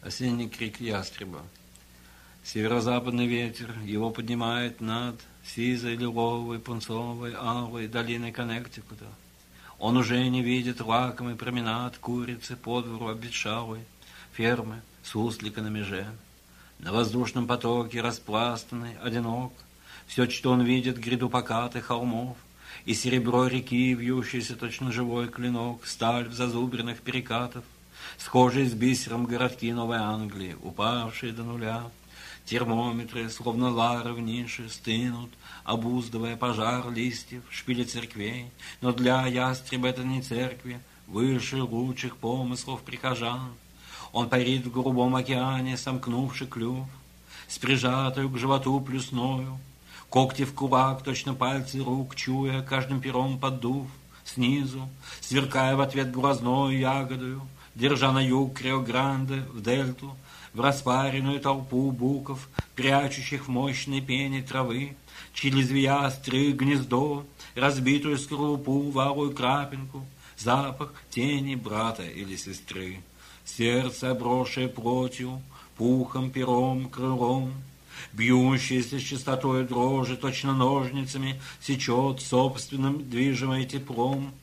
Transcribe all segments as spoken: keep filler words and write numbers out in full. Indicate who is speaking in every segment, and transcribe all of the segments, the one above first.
Speaker 1: Осенний крик ястреба. Северо-западный ветер его поднимает над сизой, лиловой, пунцовой, алой долиной Коннектикута. Он уже не видит лакомый променад курицы по двору обветшалой фермы с суслика на меже. На воздушном потоке распластанный, одинок, все, что он видит, гряду покатых холмов, и серебро реки, вьющийся точно живой клинок, сталь в зазубренных перекатов, схожие с бисером городки Новой Англии, упавшие до нуля. Термометры, словно лары в нише, стынут, обуздывая пожар листьев, шпили церквей. Но для ястреба это не церкви, выше лучших помыслов прихожан. Он парит в голубом океане, сомкнувший клюв, с прижатою к животу плюсною, когти в кулак, точно пальцы рук, чуя, каждым пером поддув, снизу, сверкая в ответ глазною ягодою, держа на юг Крио-Гранде, в дельту, в распаренную толпу буков, прячущих в мощной пене травы, чьи лезвия остры гнездо, разбитую скорлупу, валую крапинку, запах тени брата или сестры. Сердце, обросшее плотью, пухом, пером, крылом, бьющееся с частотой дрожи, точно ножницами, сечет собственным движимое теплом.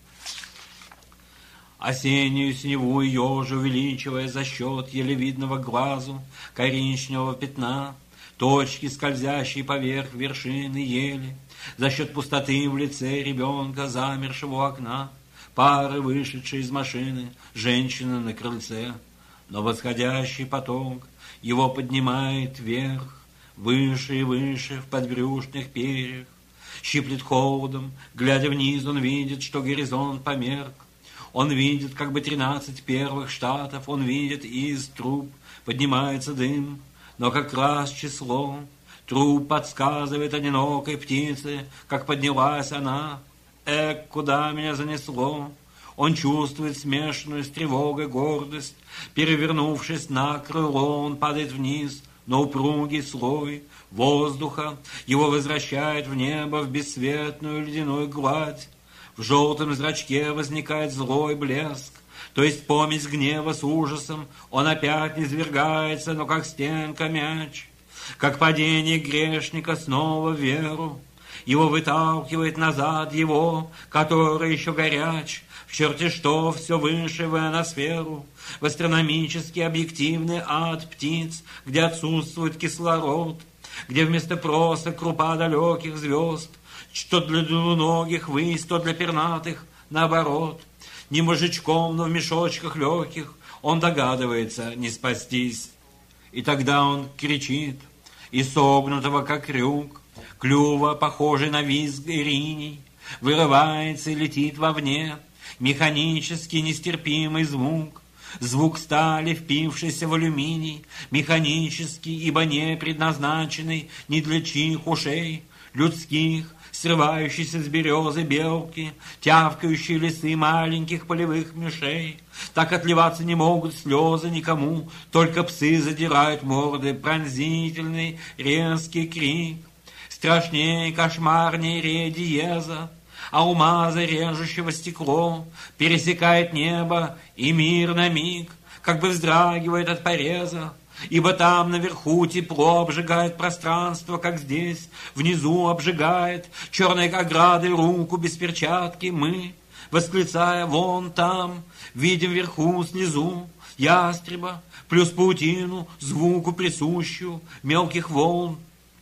Speaker 1: Осеннюю синеву ежу, увеличивая за счет еле видного глазу коричневого пятна, точки, скользящие поверх вершины ели, за счет пустоты в лице ребенка, замершего у окна, пары, вышедшие из машины, женщины на крыльце. Но восходящий поток его поднимает вверх, выше и выше в подбрюшных перьях. Щиплет холодом, глядя вниз, он видит, что горизонт померк. Он видит, как бы тринадцать первых штатов, он видит, из труб поднимается дым, но как раз число труб подсказывает одинокой птице, как поднялась она. Эк, куда меня занесло? Он чувствует смешанную с тревогой гордость. Перевернувшись на крыло, он падает вниз, но упругий слой воздуха его возвращает в небо, в бесцветную ледяную гладь. В желтом зрачке возникает злой блеск, то есть помесь гнева с ужасом. Он опять низвергается, но как стенка мяч, как падение грешника снова в веру. Его выталкивает назад его, который еще горяч, в черте что все выше в ионосферу, в астрономический объективный ад птиц, где отсутствует кислород, где вместо проса крупа далеких звезд, что для двуногих высь, то для пернатых наоборот. Не мужичком, но в мешочках легких он догадывается не спастись. И тогда он кричит, и согнутого, как крюк, клюва, похожий на визг ириней, вырывается и летит вовне механический нестерпимый звук. Звук стали, впившийся в алюминий, механический, ибо не предназначенный ни для чьих ушей, людских, срывающийся с березы белки, тявкающие лисы маленьких полевых мышей. Так отливаться не могут слезы никому, только псы задирают морды, пронзительный резкий крик. Страшнее, кошмарнее ре диеза, алмаза, режущего стекло, пересекает небо, и мир на миг как бы вздрагивает от пореза. Ибо там наверху тепло обжигает пространство, как здесь внизу обжигает черной оградой руку без перчатки. Мы, восклицая вон там, видим вверху слезу ястреба, плюс паутину, звуку присущую мелких волн.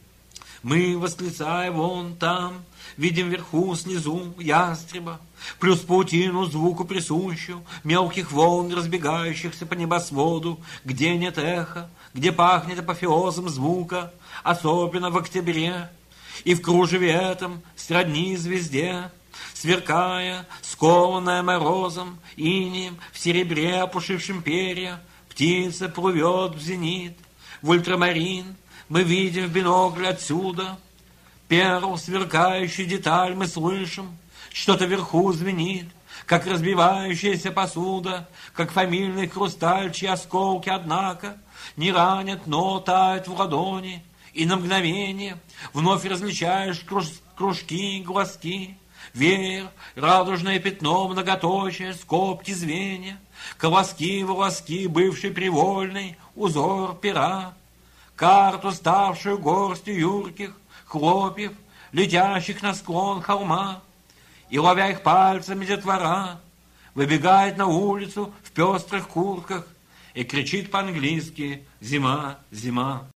Speaker 1: Мы, восклицая вон там, видим вверху слезу ястреба, плюс паутину, звуку присущую мелких волн, разбегающихся по небосводу, где нет эха, где пахнет апофеозом звука, особенно в октябре. И в кружеве этом сродни звезде, сверкая, скованная морозом, инеем, в серебре опушившем перья, птица плывет в зенит, в ультрамарин. Мы видим в бинокль отсюда перл, сверкающий деталь, мы слышим, что-то вверху звенит, как разбивающаяся посуда, как фамильный хрусталь, чьи осколки, однако, не ранят, но тают в ладони, и на мгновение вновь различаешь круж, кружки, глазки, веер, радужное пятно, многоточие, скобки, звенья, колоски, волоски, бывший привольный, узор пера, карту, ставшую горстью юрких хлопьев, летящих на склон холма, и, ловя их пальцами, детвора выбегает на улицу в пестрых куртках и кричит по-английски: «Зима, зима!»